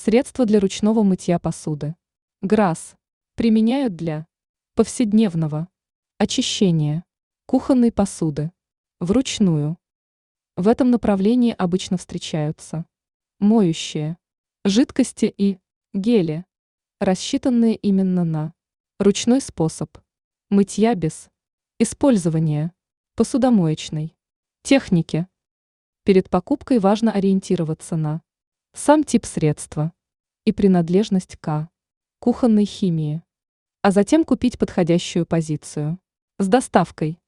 Средства для ручного мытья посуды. ГРАС применяют для повседневного очищения кухонной посуды вручную. В этом направлении обычно встречаются моющие жидкости и гели, рассчитанные именно на ручной способ мытья без использования посудомоечной техники. Перед покупкой важно ориентироваться на сам тип средства и принадлежность к кухонной химии, а затем купить подходящую позицию с доставкой.